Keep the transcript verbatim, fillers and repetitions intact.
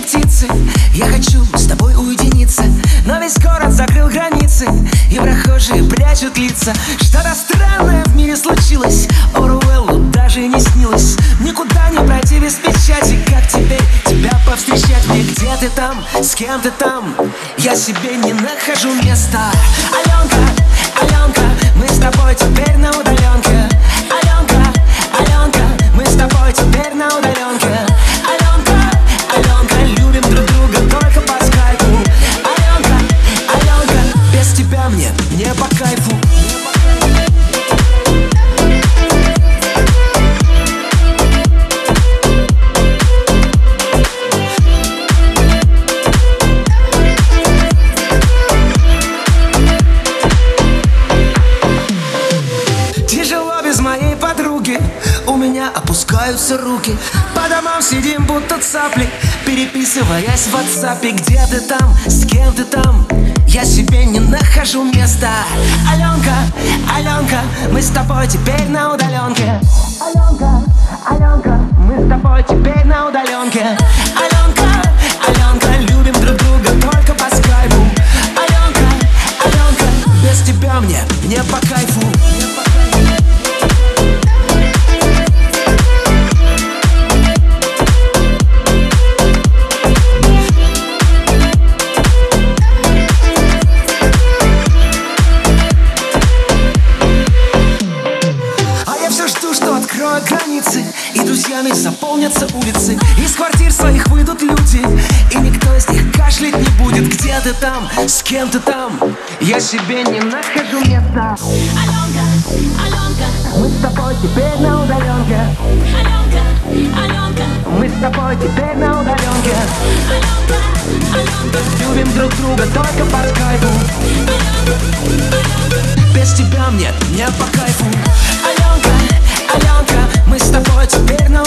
птицы. Я хочу с тобой уединиться, но весь город закрыл границы, и прохожие прячут лица. Что-то странное в мире случилось, Оруэллу даже не снилось. Никуда не пройти без печати. Как теперь тебя повстречать мне? Где ты там? С кем ты там? Я себе не нахожу места. Аленка, Аленка, мы с тобой теперь на удаленке. Аленка, Аленка, мы с тобой теперь на удаленке. Аленка, Аленка, любим друг друга только по скайпу. Аленка, Аленка, без тебя мне не по кайфу. У меня опускаются руки, по домам сидим будто цапли, переписываясь в ватсапе. Где ты там? С кем ты там? Я себе не нахожу места. Аленка, Аленка, мы с тобой теперь на удаленке. Аленка, Аленка, мы с тобой теперь на удаленке. Аленка, Аленка, любим друг друга только по скайпу. Аленка, Аленка, без тебя мне не по кайфу. Границы, и друзьями заполнятся улицы. Из квартир своих выйдут люди, и никто из них кашлять не будет. Где ты там? С кем ты там? Я себе не нахожу места. Аленка, Аленка, мы с тобой теперь на удаленке. Аленка, Аленка, мы с тобой теперь на удаленке. Аленка, Аленка, любим друг друга только по скайпу. Без тебя мне не по кайфу. Аленка, Аленка, мы с тобой теперь на